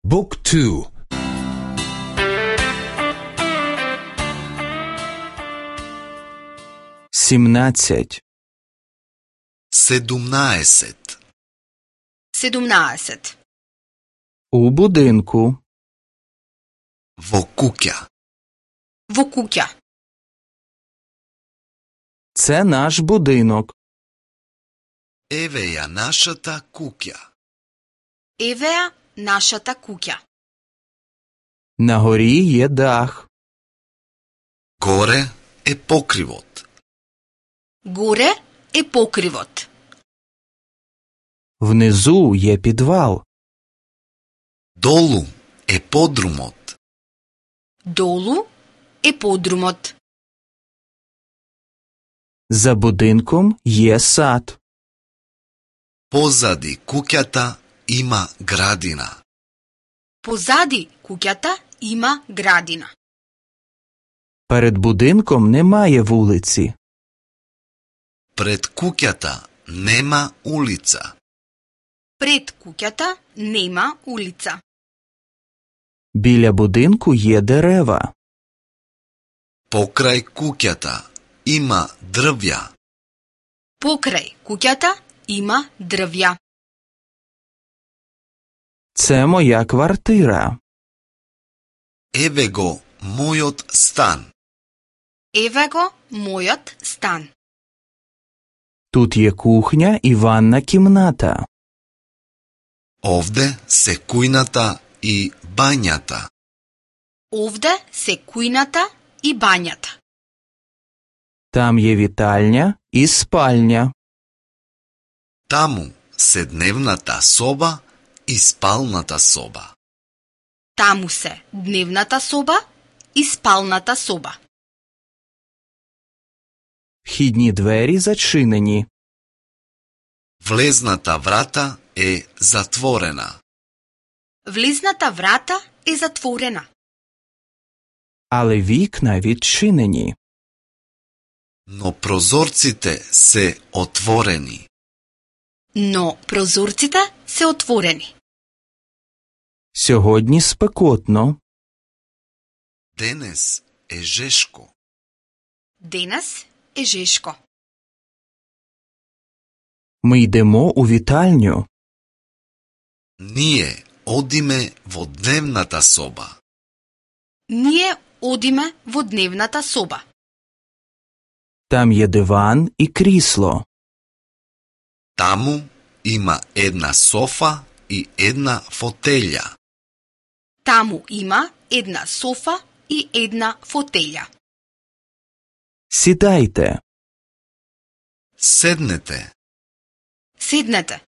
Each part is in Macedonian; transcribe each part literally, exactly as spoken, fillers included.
บุ๊กทู сімнадцять седумнаесет седумнаесет у будинку во куќа. во куќа. це наш будинок. Еве ја нашата куќа. Еве ја нашата куќа. На горі є дах. Горе е покривот. Горе е покривот. Внизу є підвал. Долу е подрумот. Долу е подрумот. За будинком є сад. Позади куќата има градина. Позади куќата има градина. Перед будинком немає вулиці. Пред куќата нема улица. Пред куќата нема улица. Біля будинку є дерева. Покрај куќата има дрвја. Покрај куќата има дрвја. Це моя квартира. Еве го мојот стан. Еве го мојот стан. Тут є кухня і ванна кімната. Овде се кујната и бањата. Овде се кујната и бањата. Там є вітальня і спальня. Таму се дневната соба и спалната соба. Таму се дневната соба и спалната соба. Вхідні двері зачинені. Влезната врата е затворена. Влизната врата е затворена. Але вікна відчинені. Но прозорците се отворени. Но прозорците се отворени. Сьогодні спекотно. Денес е жешко. Денес е жешко. Ми йдемо у вітальню. Ние одиме во дневната соба. Ние одиме во дневната соба. Там є диван і крісло. Таму има една софа и една фотелја. Таму има една софа и една фотелја. Сідайте. Седнете. Седнете.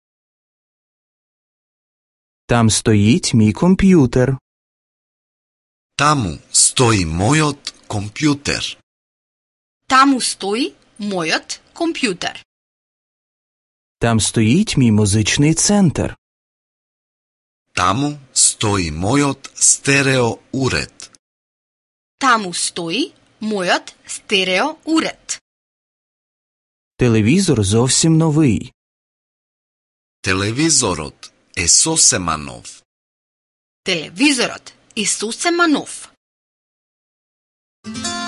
Там стоїть мій комп'ютер. Таму стои мојот компјутер. Таму стои мојот компјутер. Там стоїть мій музичний центр. Таму стои мојот стерео уред. Таму стои мојот стерео уред. Телевізор зовсім новий. Телевизорот е сосема нов. Телевизорот е сосема нов.